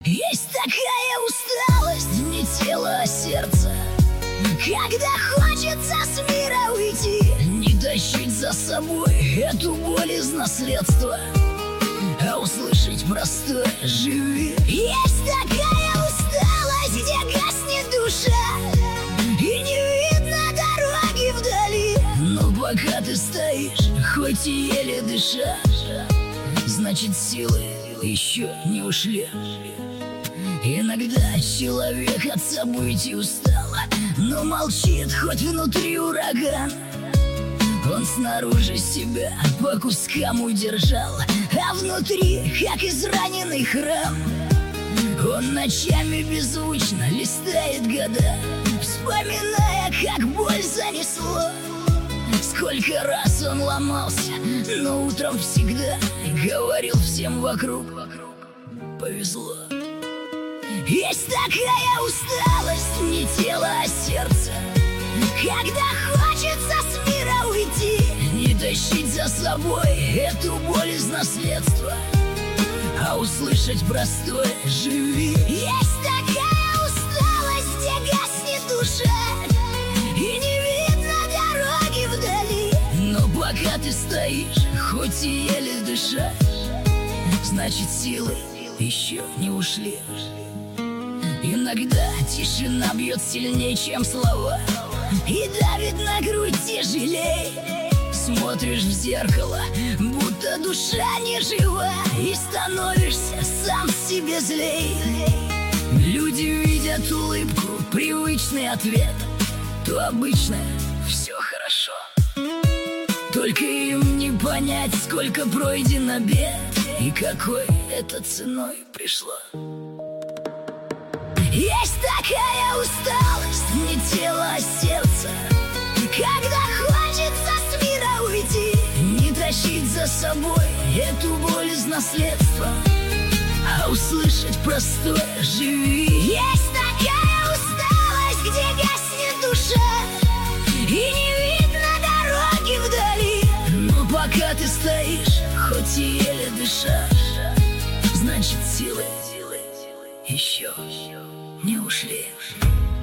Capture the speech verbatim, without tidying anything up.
Есть такая усталость, не тело, а сердце, когда хочется с мира уйти, не тащить за собой эту боль из наследства, а услышать простое «живи». Есть такая усталость, где гаснет душа, и не видно дороги вдали, но пока ты стоишь, хоть и еле дыша, значит силы еще не ушли. Иногда человек от событий устал, но молчит, хоть внутри ураган. Он снаружи себя по кускам удержал, а внутри, как израненный храм, он ночами беззвучно листает года, вспоминая, как боль занесло. Сколько раз он ломался, но утром всегда говорил всем вокруг: повезло. Есть такая усталость, не тело, а сердце, когда хочется с мира уйти, не тащить за собой эту боль из наследства, а услышать простое «живи». Есть такая усталость, где гаснет душа, и не видно дороги вдали, но пока ты стоишь, хоть и еле дыша, значит силы еще не ушли. Иногда тишина бьет сильнее, чем слова, и давит на грудь тяжелей. Смотришь в зеркало, будто душа не жива, и становишься сам себе злей. Люди видят улыбку, привычный ответ, то обычно все хорошо. Только им не понять, сколько пройдено бед, и какой это ценой пришло. Есть такая усталость, не тело, а сердце, когда хочется с мира уйти, не тащить за собой эту боль из наследства, а услышать простое «живи». Есть такая усталость, где гаснет душа, и не видно дороги вдали, но пока ты стоишь, хоть и еле дыша, значит силы еще не ушли.